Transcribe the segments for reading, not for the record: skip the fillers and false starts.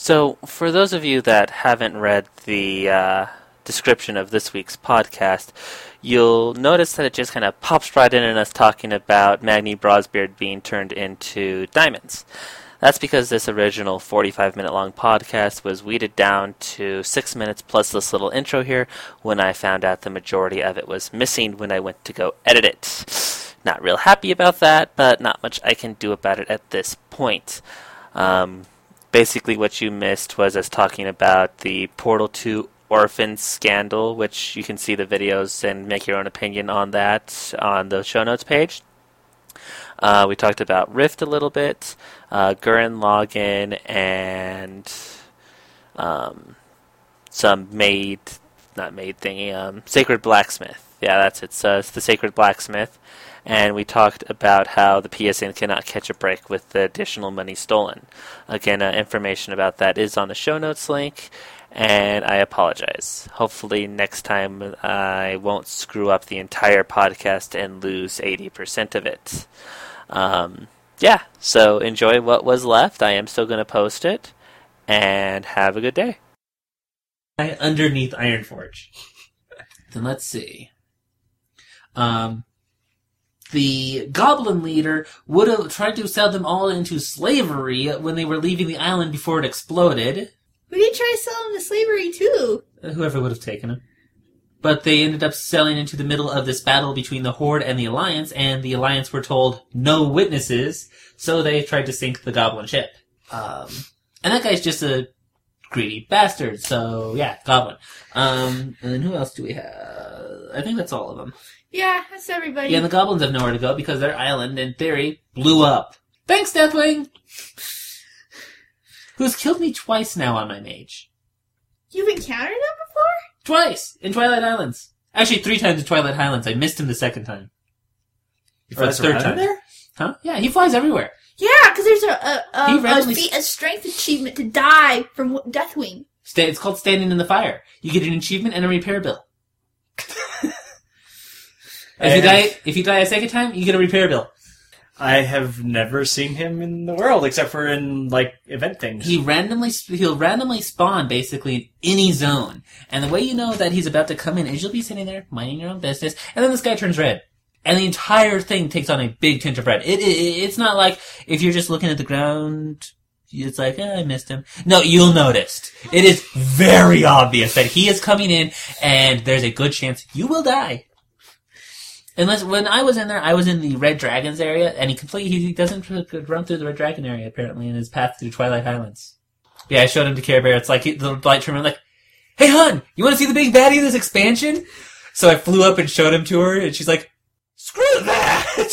So, for those of you that haven't read the description of this week's podcast, you'll notice that it just kind of pops right in us talking about Magni Brosbeard being turned into diamonds. That's because this original 45-minute long podcast was weeded down to 6 minutes plus this little intro here when I found out the majority of it was missing when I went to go edit it. Not real happy about that, but not much I can do about it at this point. Basically what you missed was us talking about the Portal 2 Orphan scandal, which you can see the videos and make your own opinion on that on the show notes page. We talked about Rift a little bit, Gurren Lagann, and some Sacred Blacksmith. Yeah, that's it. So it's the Sacred Blacksmith. And we talked about how the PSN cannot catch a break with the additional money stolen. Again, information about that is on the show notes link, and I apologize. Hopefully next time I won't screw up the entire podcast and lose 80% of it. So enjoy what was left. I am still going to post it, and have a good day. Underneath Ironforge. Then let's see. The goblin leader would have tried to sell them all into slavery when they were leaving the island before it exploded. We did try to sell them to slavery, too. Whoever would have taken them. But they ended up selling into the middle of this battle between the Horde and the Alliance, and the Alliance were told, no witnesses, so they tried to sink the goblin ship. And that guy's just a greedy bastard, so yeah, goblin. And then who else do we have? I think that's all of them. Yeah, that's everybody. Yeah, and the goblins have nowhere to go because their island, in theory, blew up. Thanks, Deathwing! Who's killed me twice now on my mage. You've encountered him before? Twice! In Twilight Islands. Actually, 3 times in Twilight Highlands. I missed him the second time. He Or the flies third around time. there? Huh? Yeah, he flies everywhere. Yeah, because there's randomly a strength achievement to die from Deathwing. It's called Standing in the Fire. You get an achievement and a repair bill. If you die a second time, you get a repair bill. I have never seen him in the world except for in event things. He'll randomly spawn basically in any zone, and the way you know that he's about to come in is you'll be sitting there minding your own business, and then the sky turns red, and the entire thing takes on a big tint of red. It's not like if you're just looking at the ground. It's like, I missed him. No, you'll notice. It is very obvious that he is coming in, and there's a good chance you will die. Unless, when I was in there, I was in the Red Dragons area, and he doesn't run through the Red Dragon area, apparently, in his path through Twilight Highlands. Yeah, I showed him to Care Bear. It's like, the light turned on, like, hey, hon, you want to see the big baddie of this expansion? So I flew up and showed him to her, and she's like, screw that!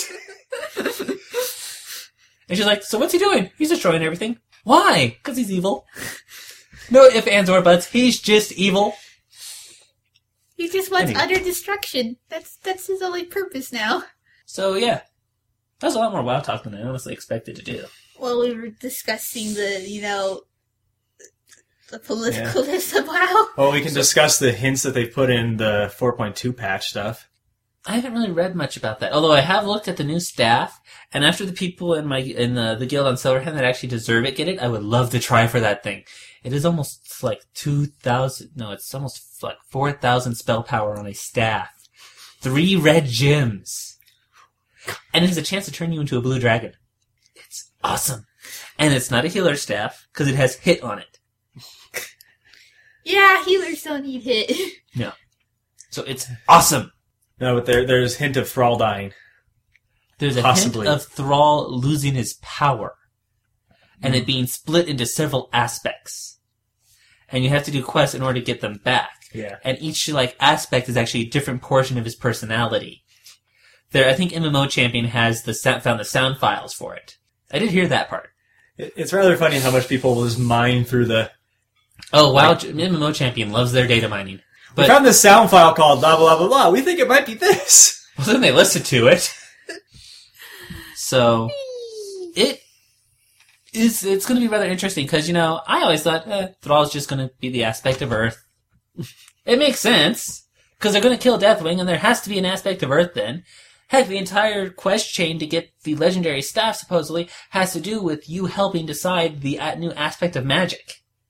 And she's like, so what's he doing? He's destroying everything. Why? Because he's evil. No ifs, ands, or buts. He's just evil. He just wants utter destruction. That's his only purpose now. So, yeah. That was a lot more WoW talk than I honestly expected to do. Well, we were discussing the politicalness of WoW. Well, we can discuss the hints that they put in the 4.2 patch stuff. I haven't really read much about that. Although I have looked at the new staff, and after the people in the guild on Silverhand that actually deserve it get it, I would love to try for that thing. It is almost like 2,000... No, it's almost like 4,000 spell power on a staff. 3 red gems. And it has a chance to turn you into a blue dragon. It's awesome. And it's not a healer staff, because it has hit on it. Yeah, healers don't need hit. No. So it's awesome. No, but there's hint of Thrall dying. There's a Possibly. hint of Thrall losing his power. And it being split into several aspects. And you have to do quests in order to get them back. Yeah. And each aspect is actually a different portion of his personality. I think MMO Champion has found the sound files for it. I did hear that part. It's rather funny how much people will just mine through the... Oh, wow, MMO Champion loves their data mining. We found this sound file called blah, blah, blah, blah. We think it might be this. Well, then they listened to it. So, it's going to be rather interesting, because, I always thought, Thrall's just going to be the aspect of Earth. It makes sense, because they're going to kill Deathwing, and there has to be an aspect of Earth then. Heck, the entire quest chain to get the legendary staff, supposedly, has to do with you helping decide the new aspect of magic.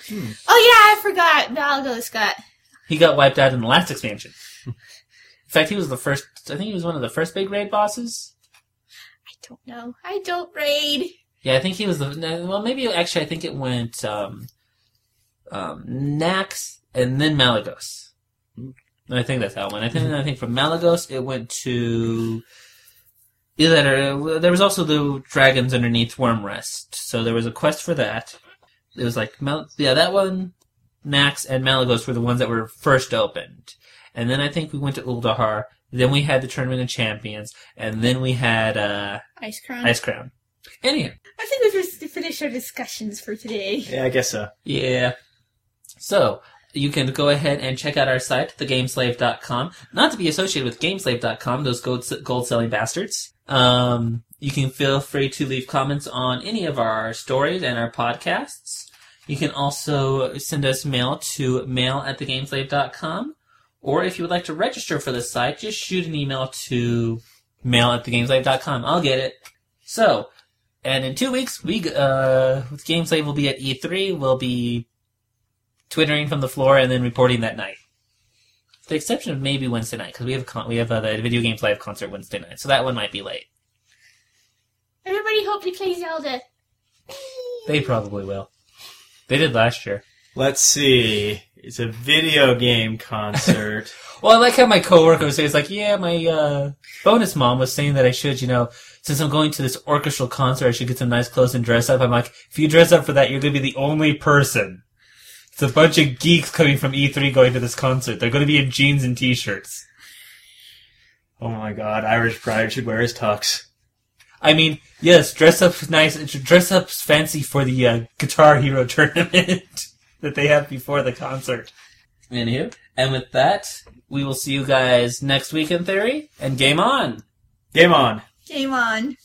Oh yeah, I forgot. Malagos got. He got wiped out in the last expansion. In fact, he was the first. I think he was one of the first big raid bosses. I don't know. I don't raid. Yeah, I think he was the. Well, maybe actually, I think it went Nax and then Malagos. I think that's how it went. I think from Malagos it went to. Either there was also the dragons underneath Wormrest, so there was a quest for that. It was like that one, Nax and Malagos were the ones that were first opened, and then I think we went to Uldahar. Then we had the Tournament of Champions, and then we had Ice Crown. Ice Crown. Anyhow, I think we've finished our discussions for today. Yeah, I guess so. yeah. So you can go ahead and check out our site, thegameslave.com. Not to be associated with Gameslave.com, those gold-selling bastards. You can feel free to leave comments on any of our stories and our podcasts. You can also send us mail to mail@thegameslave.com. Or if you would like to register for the site, just shoot an email to mail@thegameslave.com. I'll get it. So, and in 2 weeks, Gameslave will be at E3. We'll be twittering from the floor and then reporting that night. With the exception of maybe Wednesday night, because we have the Video Games Live concert Wednesday night, so that one might be late. Everybody hope we play Zelda. They probably will. They did last year. Let's see. It's a video game concert. Well, I like how my coworker was saying, it's like, yeah, my bonus mom was saying that I should, since I'm going to this orchestral concert, I should get some nice clothes and dress up. I'm like, if you dress up for that, you're going to be the only person. It's a bunch of geeks coming from E3 going to this concert. They're going to be in jeans and t-shirts. Oh my god, Irish Pride should wear his tux. I mean, yes, dress up nice, dress up fancy for the Guitar Hero tournament that they have before the concert. Anywho, and with that, we will see you guys next week in theory, and game on! Game on! Game on.